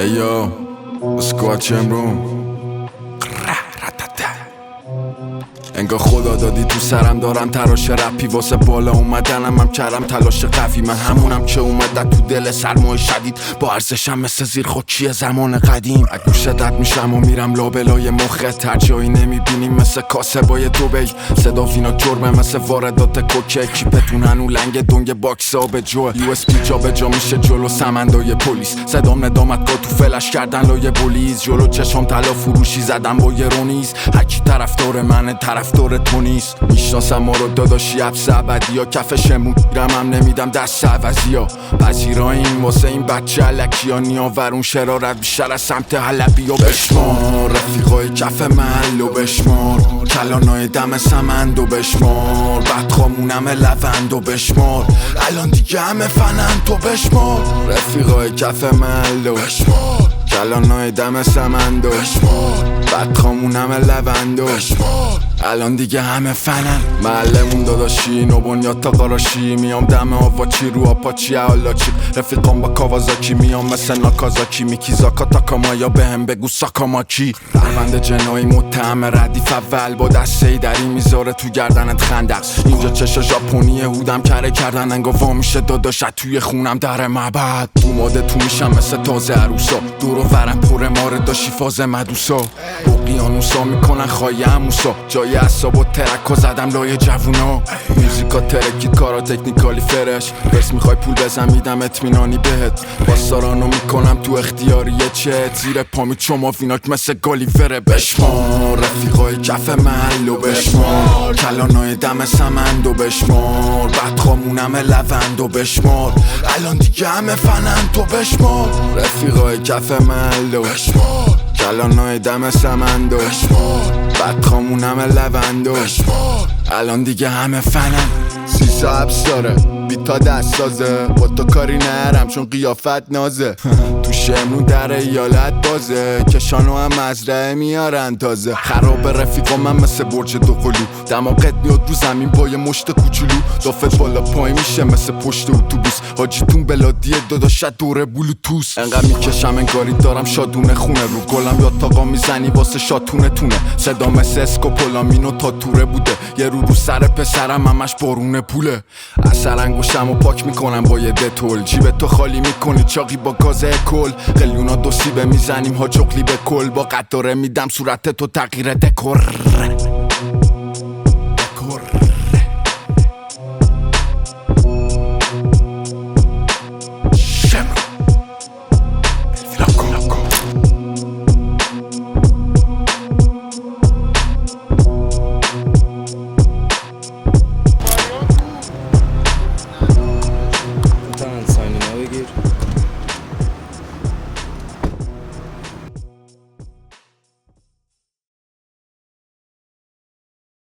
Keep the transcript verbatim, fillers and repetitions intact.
Ayo, اسکوات روم انگار خدا دادی تو سرم دارم تراش رپی واسه بالا اومدنم هم کردم تلاش قوی. من همونم که اومد تو دل سرمای شدید با ارزشم مثل زیر خاکی زمان قدیم. از گوشت رد میشم و میرم لابلای مخت، هر جایی نمیبینیم مثل کاسبای دوبی. صدا فینا کرمه مثل واردات کوکه، کیپتون هنو لنگ دنگ باکس آب جو. یو اس پی جا به جا میشه جلو سمندای پلیس، صدام ندامت کا تو فلش کردن لای بولیز. جلو چشام طلا فروشی زدم با یه رونیز، هرکی طرفدار منه طرفدار تو نیست. میشناسم ما رو داداشی حبس ابدی ها، کفشمون گیرم هم نمیدم دست عوضی ها. پذیراییم واسه این بچه علکی ها، نیاورون شرارت بیشتر از سمت حلبی ها. بشمار رفیقای کف محل و بشمار کلانای دم سمند و بشمار بدخامونم لوند و بشمار الان دیگه همه فنن تو بشمار. رفیقای کف محل و بشمار کلانای دم سمند و بشمار بدخامونم لوند و بشمار الان دیگه همه فنن. محلمون داداشی نو بنیاد تا قراشی، میام دم آواچی رو آپاچی حالاچی. رفیقام با کاوازاکی میام مثل ناکازاکی، میکی زاکا تاکامایا بهم بگو ساکاماکی. پرونده جنایی متهم ردیف اول با دسته دری میذاره تو گردنت خندق. اینجا چشا ژاپنی هودم کره کردن انگا وا میشه داداشت توی خونم در معبد. تو ماده تو میشم مثل تازه عروسا، دور و ورم پر ماره داشی فاز مدوسا. اقیانوسا میکنن خواهی موسا، جای اصاب و ترکا زدم لای جوونا. موزیکا ترکید کارا تکنیکالی فرش، بس میخوای پول بزن میدم اطمینانی بهت. باستارانو میکنم تو اختیاریه چت، زیر پامی چما فیناک مثل گالیوره. بشمار رفیقای کف محل و بشمار کلانای دم سمند و بشمار بدخامونم لوند و بشمار الان دیگه همه فنن تو بشمار. رفیقای کف محل و بشمار کلانای دم سمند و بشمار بدخامونم لوند و بشمار الان دیگه همه فنن. سیسا حبس داره بیتا دست سازه، با تو کاری نرم چون قیافت نازه. تو شمرون در ایالت بازه، کشانو هم مزرعه میارن تازه. خراب رفیقا من مثل برج دو قلو، دماغت میاد رو زمین با یه مشت کوچولو. دافت بالا پای میشه مثل پشت اتوبوس، حاجیتون بلادیه داداشت دوره بلوتوس. انقدر میکشم انگاری دارم شادونه خونه، رو گلم یا تاقا میزنی واسه شاتونه تونه. صدا مثل اسکوپولامینو تا توره بوده، یه رو رو سر پسرم همش بارونه پوله. اثر انگوشم و پاک میکنم با یه دتول، جیب تو خالی میکنی چاقی با گازه کل. قلیونا دو سیبه میزنیم ها جغلی به کل، با قطاره میدم صورت تو تغییر دکور.